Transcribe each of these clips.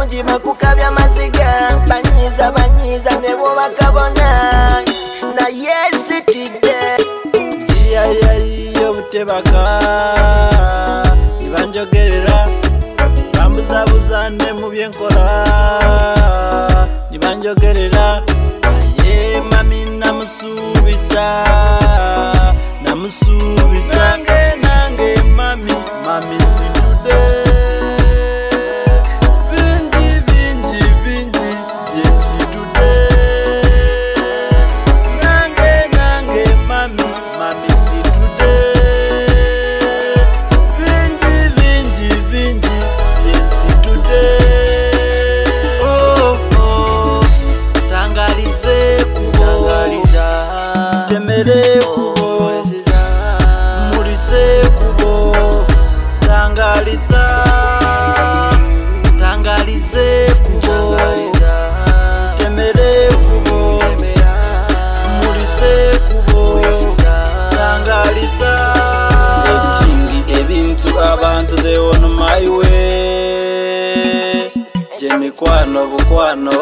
bangi bakukabya maziga banyiza nebo bakabona naye sitidde yobutebaka nibanjogerera bambuzabuza ne mu byenkola nibanjogerera naye mami namusuubiza nange mami situde bingi byensitude nange mami situde bingi byensitude tangalize kubo temere kubo murise kubo tangalize kubo temere kubo murise kubo tangaliza etingi ebintu abantu they on my way jemikwano bukwano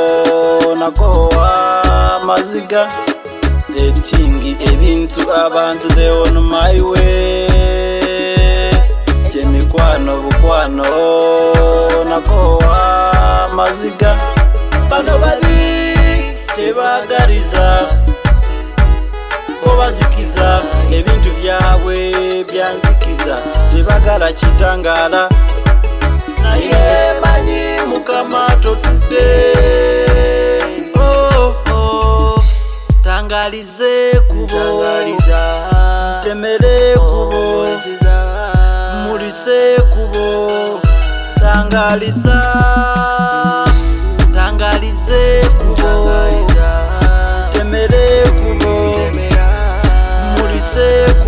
nakowa maziga etingi ebintu abantu they on my way jemikwano bukwano nakowa maziga bano babi tebagaliza obazikiza ebintu byabwe byanzikiza tebagala kitangala naye manyi mukama totudde tangalize kubo temere kubo murise kubo tangalize kubo temere kubo murise